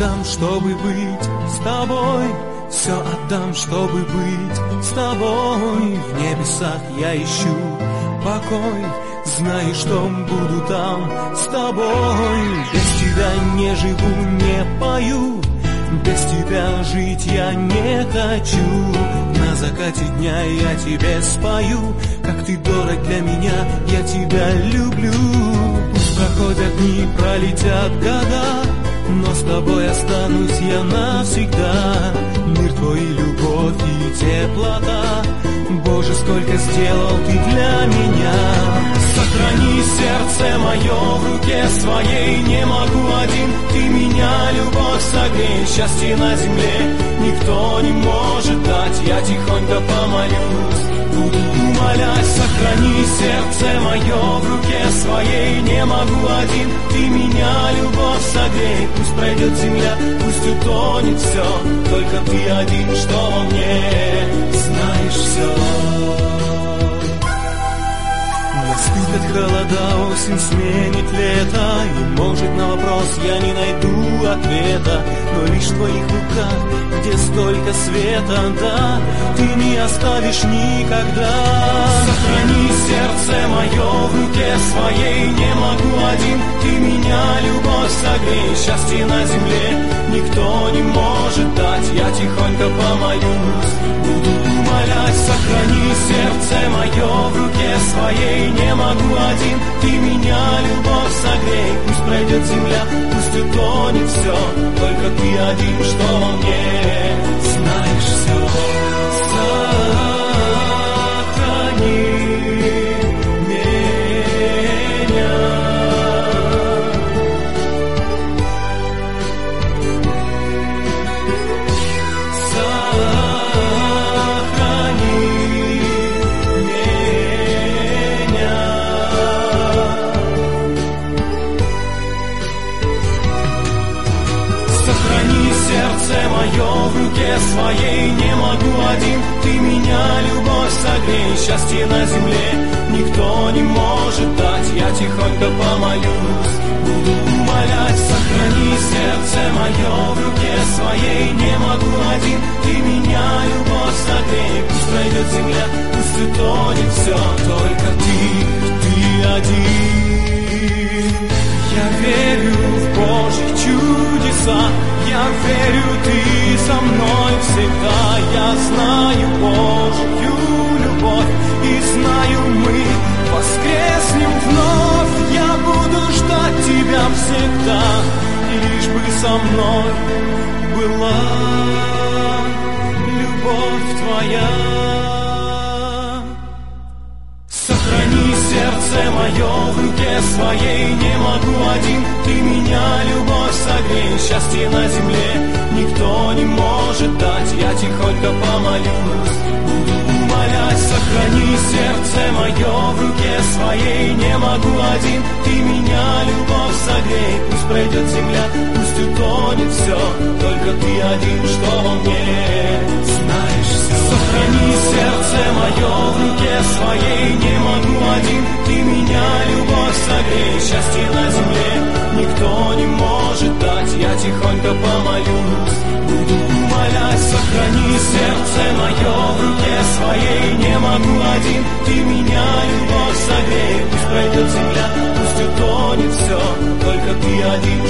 отдам, чтобы быть с тобой. Все отдам, чтобы быть с тобой. В небесах я ищу покой, знаю, что буду там с тобой. Без тебя не живу, не пою, без тебя жить я не хочу. На закате дня я тебе спою, как ты дорог для меня, я тебя люблю. Пусть проходят дни, пролетят года, но с тобой останусь я навсегда. Мир твой, любовь и теплота, Боже, сколько сделал ты для меня. Сохрани сердце мое в руке своей, не могу один, ты меня, любовь, согрей. Счастье на земле никто не может дать, я тихонько помолюсь, буду умолять. Сохрани сердце мое в руке своей, не могу один, ты меня, любовь, согрей. Пусть пройдет земля, пусть утонет все, только ты один, что во мне, знаешь все. Наступят холода, осень сменит лето, и, может, на вопрос я не найду ответа, но лишь в твоих руках, где столько света, да, ты не оставишь никогда. Сохрани сердце мое в руке своей, не могу один, ты меня, любовь, согрей. Счастье на земле никто не может дать, я тихонько помолюсь, буду умолять. Сохрани сердце мое в руке своей, не могу один, ты меня, любовь, согрей. Пусть пройдет земля, пусть утонет все, только ты один, что во мне, знаешь все. Сохрани меня. Сердце мое в руке своей, не могу один, ты меня, любовь, согрей. Счастье на земле никто не может дать, я тихонько помолюсь, буду умолять. Сохрани сердце мое в руке своей, не могу один, ты меня, любовь, согрей. Пусть пройдет земля, пусть утонет все, только ты один. Я верю в Божьи чудеса, я верю, ты со мной всегда. Я знаю Божью любовь и знаю, мы воскреснем вновь. Я буду ждать тебя всегда, и лишь бы со мной была любовь твоя. Сохрани сердце мое в руке своей, не могу один, ты меня, любовь, согрей. Счастье на земле никто не может дать, я тихонько помолюсь, буду умолять. Сохрани сердце мое в руке своей, не могу один, ты меня, любовь, согрей. Пусть пройдет земля, пусть утонет все, только ты один, что во мне, знаешь все. Сохрани сердце мое в руке своей, не могу один, ты меня, любовь, согрей. Счастье на земле никто не может дать, я тихонько помолюсь, буду умолять. Сохрани сердце мое в руке своей, не могу один, ты меня, любовь, согрей. Пусть пройдет земля, пусть утонет все, только ты один,